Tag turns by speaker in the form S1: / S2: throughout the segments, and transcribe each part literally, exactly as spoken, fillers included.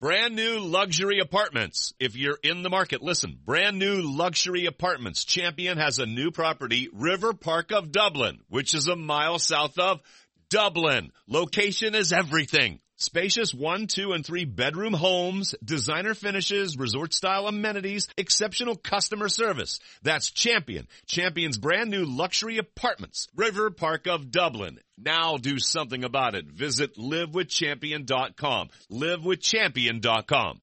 S1: Brand new luxury apartments. If you're in the market, listen. Brand new luxury apartments. Champion has a new property, River Park of Dublin, which is a mile south of Dublin. Location is everything. Spacious one, two, and three bedroom homes, designer finishes, resort-style amenities, exceptional customer service. That's Champion. Champion's brand new luxury apartments. River Park of Dublin. Now do something about it. Visit live with champion dot com. live with champion dot com.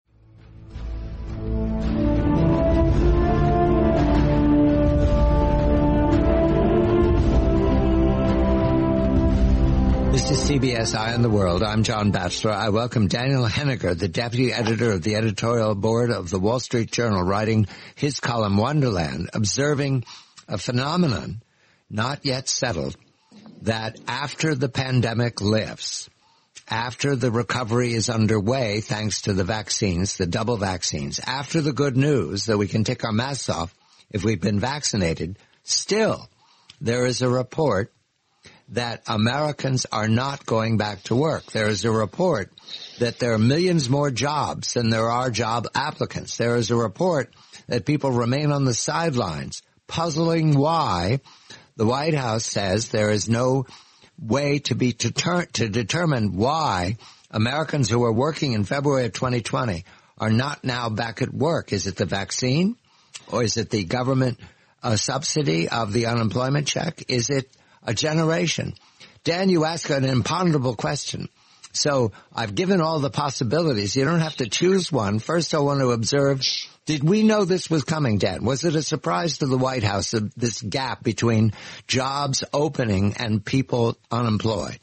S2: This is C B S Eye on the World. I'm John Batchelor. I welcome Daniel Henniger, the deputy editor of the editorial board of the Wall Street Journal, writing his column Wonderland, observing a phenomenon not yet settled, that after the pandemic lifts, after the recovery is underway thanks to the vaccines, the double vaccines, after the good news that we can take our masks off if we've been vaccinated, still there is a report that Americans are not going back to work. There is a report that there are millions more jobs than there are job applicants. There is a report that people remain on the sidelines, puzzling why the White House says there is no way to be deter- to determine why Americans who were working in February of twenty twenty are not now back at work. Is it the vaccine, or is it the government uh, subsidy of the unemployment check? Is it a generation? Dan, you ask an imponderable question. So I've given all the possibilities. You don't have to choose one. First, I want to observe, did we know this was coming, Dan? Was it a surprise to the White House, this gap between jobs opening and people unemployed?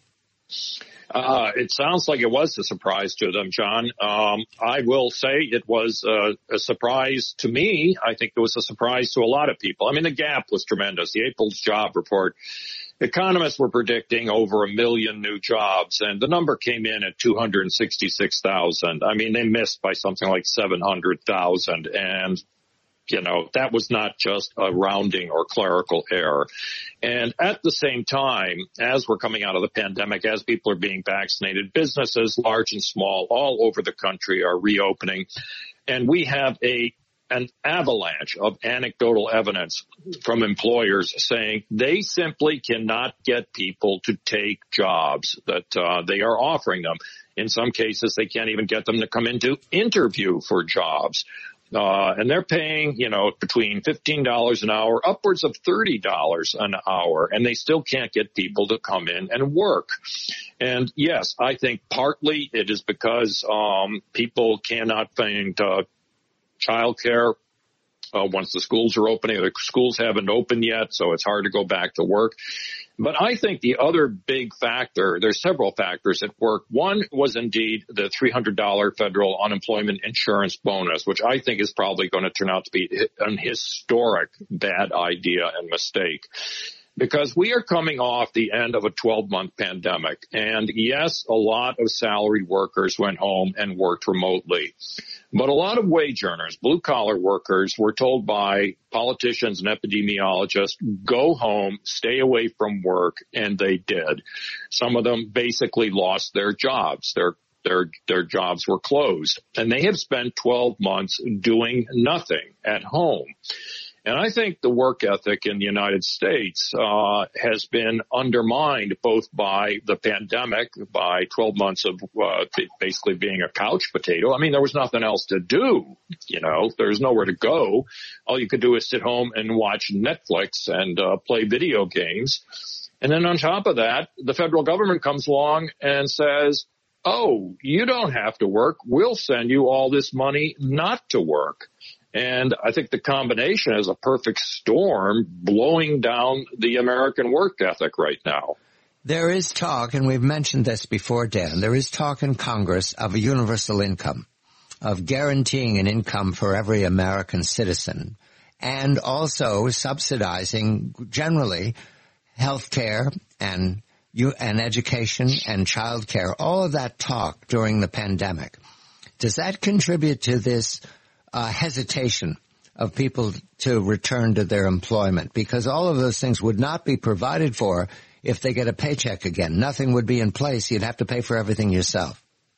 S3: Uh, it sounds like it was a surprise to them, John. Um, I will say it was uh, a surprise to me. I think it was a surprise to a lot of people. I mean, the gap was tremendous. The April's job report, economists were predicting over a million new jobs, and the number came in at two hundred sixty-six thousand. I mean, they missed by something like seven hundred thousand, and you know, that was not just a rounding or clerical error. And at the same time, as we're coming out of the pandemic, as people are being vaccinated, businesses, large and small, all over the country are reopening. And we have a an avalanche of anecdotal evidence from employers saying they simply cannot get people to take jobs that uh, they are offering them. In some cases, they can't even get them to come in to interview for jobs. Uh, and they're paying, you know, between fifteen dollars an hour, upwards of thirty dollars an hour, and they still can't get people to come in and work. And yes, I think partly it is because um, people cannot find uh, childcare uh, once the schools are opening. The schools haven't opened yet, so it's hard to go back to work. But I think the other big factor, there's several factors at work. One was indeed the three hundred dollars federal unemployment insurance bonus, which I think is probably going to turn out to be an historic bad idea and mistake. Because we are coming off the end of a twelve-month pandemic. And yes, a lot of salaried workers went home and worked remotely. But a lot of wage earners, blue-collar workers, were told by politicians and epidemiologists, go home, stay away from work, and they did. Some of them basically lost their jobs. Their their their jobs were closed. And they have spent twelve months doing nothing at home. And I think the work ethic in the United States uh has been undermined both by the pandemic, by twelve months of uh, basically being a couch potato. I mean, there was nothing else to do, you know. There was nowhere to go. All you could do is sit home and watch Netflix and uh, play video games. And then on top of that, the federal government comes along and says, oh, you don't have to work. We'll send you all this money not to work. And I think the combination is a perfect storm blowing down the American work ethic right now.
S2: There is talk, and we've mentioned this before, Dan, there is talk in Congress of a universal income, of guaranteeing an income for every American citizen, and also subsidizing generally health care and and education and child care, all of that talk during the pandemic. Does that contribute to this Uh, hesitation of people to return to their employment? Because all of those things would not be provided for if they get a paycheck again. Nothing would be in place. You'd have to pay for everything yourself.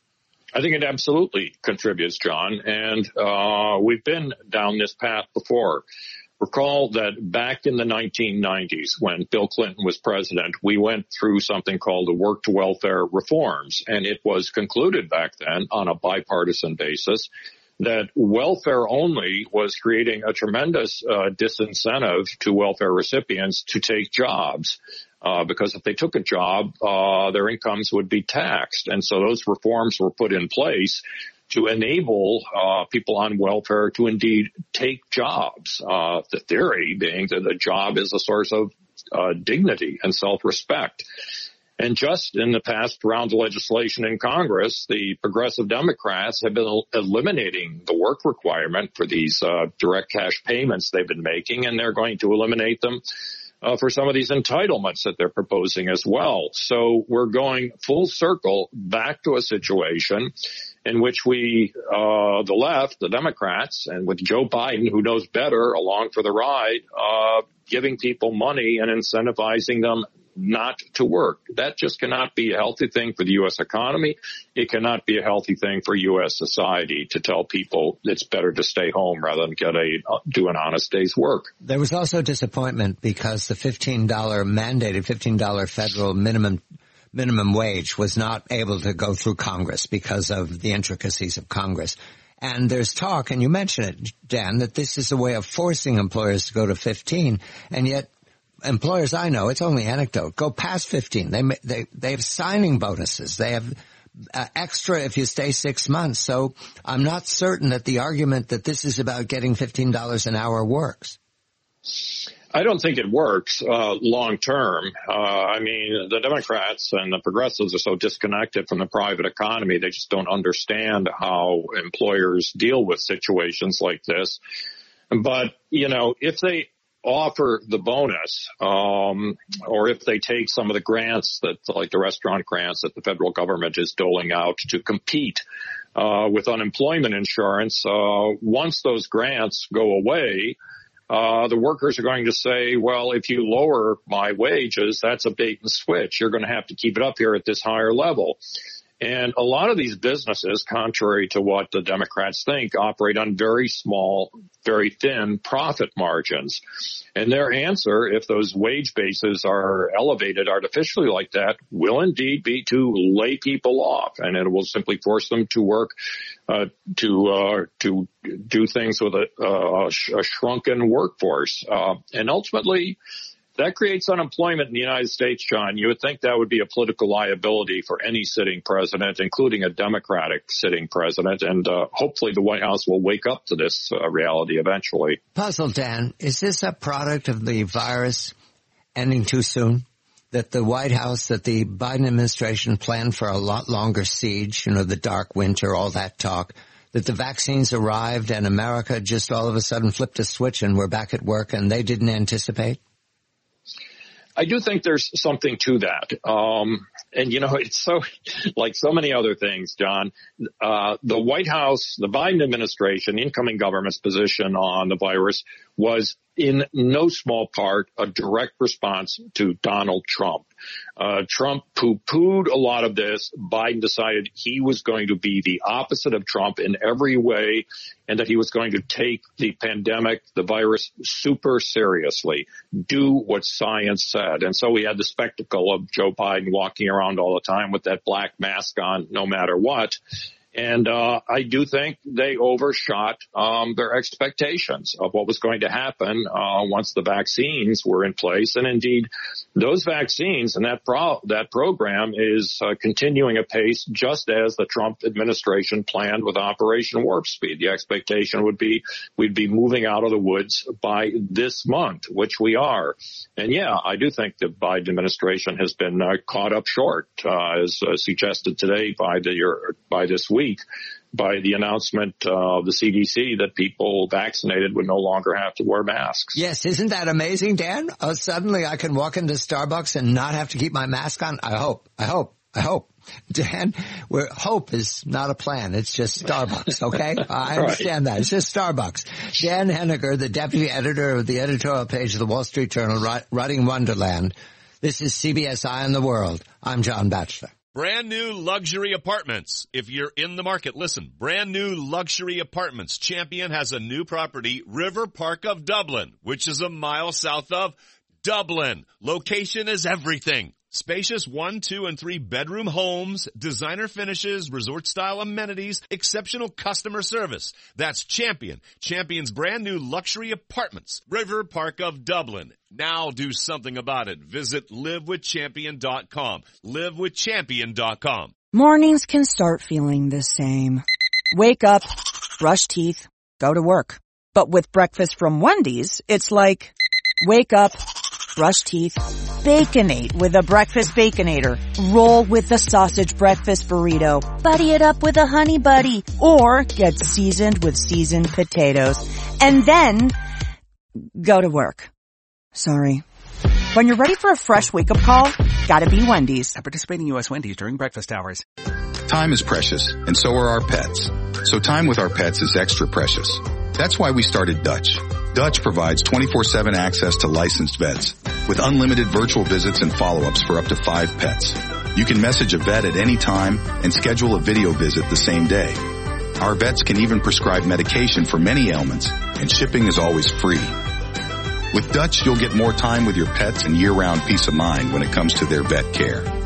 S3: I think it absolutely contributes, John. And uh we've been down this path before. Recall that back in the nineteen nineties, when Bill Clinton was president, we went through something called the Work to Welfare reforms. And it was concluded back then on a bipartisan basis that welfare only was creating a tremendous uh, disincentive to welfare recipients to take jobs. Uh, because if they took a job, uh, their incomes would be taxed. And so those reforms were put in place to enable uh, people on welfare to indeed take jobs. Uh, the theory being that a job is a source of uh, dignity and self-respect. And just in the past round of legislation in Congress, the progressive Democrats have been eliminating the work requirement for these uh, direct cash payments they've been making, and they're going to eliminate them Uh, for some of these entitlements that they're proposing as well. So we're going full circle back to a situation in which we, uh, the left, the Democrats, and with Joe Biden, who knows better, along for the ride, uh, giving people money and incentivizing them not to work. That just cannot be a healthy thing for the U S economy. It cannot be a healthy thing for U S society to tell people it's better to stay home rather than get a uh, do an honest day's work.
S2: There was also disappointment because the fifteen dollars mandated fifteen dollars federal minimum minimum wage was not able to go through Congress because of the intricacies of Congress. And there's talk, and you mentioned it, Dan, that this is a way of forcing employers to go to fifteen, and yet employers I know, it's only anecdote, go past fifteen. They they they have signing bonuses. They have uh, extra if you stay six months. So I'm not certain that the argument that this is about getting fifteen dollars an hour works.
S3: I don't think it works uh long term. Uh I mean, the Democrats and the progressives are so disconnected from the private economy. They just don't understand how employers deal with situations like this. But, you know, if they offer the bonus, um, or if they take some of the grants that, like the restaurant grants that the federal government is doling out to compete, uh, with unemployment insurance, uh, once those grants go away, uh, the workers are going to say, well, if you lower my wages, that's a bait and switch. You're going to have to keep it up here at this higher level. And a lot of these businesses, contrary to what the Democrats think, operate on very small, very thin profit margins. And their answer, if those wage bases are elevated artificially like that, will indeed be to lay people off. And it will simply force them to work, uh, to, uh, to do things with a, uh, a shrunken workforce. Uh, and ultimately, that creates unemployment in the United States, John. You would think that would be a political liability for any sitting president, including a Democratic sitting president. And uh, hopefully the White House will wake up to this uh, reality eventually.
S2: Puzzle, Dan, is this a product of the virus ending too soon? That the White House, that the Biden administration planned for a lot longer siege, you know, the dark winter, all that talk, that the vaccines arrived and America just all of a sudden flipped a switch and we're back at work and they didn't anticipate?
S3: I do think there's something to that. Um, and, you know, it's so like so many other things, John. Uh, the White House, the Biden administration, incoming government's position on the virus was in no small part a direct response to Donald Trump. Uh, Trump poo-pooed a lot of this. Biden decided he was going to be the opposite of Trump in every way, and that he was going to take the pandemic, the virus, super seriously, do what science said. And so we had the spectacle of Joe Biden walking around all the time with that black mask on, no matter what. And uh I do think they overshot um their expectations of what was going to happen uh once the vaccines were in place. And indeed, those vaccines and that pro that program is uh, continuing apace, just as the Trump administration planned with Operation Warp Speed. The expectation would be we'd be moving out of the woods by this month, which we are. And yeah, I do think the Biden administration has been uh, caught up short, uh, as uh, suggested today by the uh, by this week. week by the announcement of the C D C that people vaccinated would no longer have to wear masks.
S2: Yes, isn't that amazing, Dan? Uh, suddenly I can walk into Starbucks and not have to keep my mask on. I hope, I hope, I hope. Dan, where hope is not a plan. It's just Starbucks, okay? I understand right. that. It's just Starbucks. Dan Henniger, the deputy editor of the editorial page of the Wall Street Journal, writing Wonderland. This is C B S Eye on the World. I'm John Batchelor.
S1: Brand new luxury apartments. If you're in the market, listen. Brand new luxury apartments. Champion has a new property, River Park of Dublin, which is a mile south of Dublin. Location is everything. Spacious one, two, and three bedroom homes, designer finishes, resort-style amenities, exceptional customer service. That's Champion. Champion's brand new luxury apartments, River Park of Dublin. Now do something about it. Visit live with champion dot com. live with champion dot com.
S4: Mornings can start feeling the same. Wake up, brush teeth, go to work. But with breakfast from Wendy's, it's like, wake up, brush teeth, Baconate with a breakfast Baconator. Roll with the sausage breakfast burrito. Buddy it up with a honey buddy. Or get seasoned with seasoned potatoes. And then, go to work. Sorry. When you're ready for a fresh wake-up call, gotta be Wendy's.
S5: At participating U S Wendy's during breakfast hours.
S6: Time is precious, and so are our pets. So time with our pets is extra precious. That's why we started Dutch. Dutch provides twenty-four seven access to licensed vets with unlimited virtual visits and follow-ups for up to five pets. You can message a vet at any time and schedule a video visit the same day. Our vets can even prescribe medication for many ailments, and shipping is always free. With Dutch, you'll get more time with your pets and year-round peace of mind when it comes to their vet care.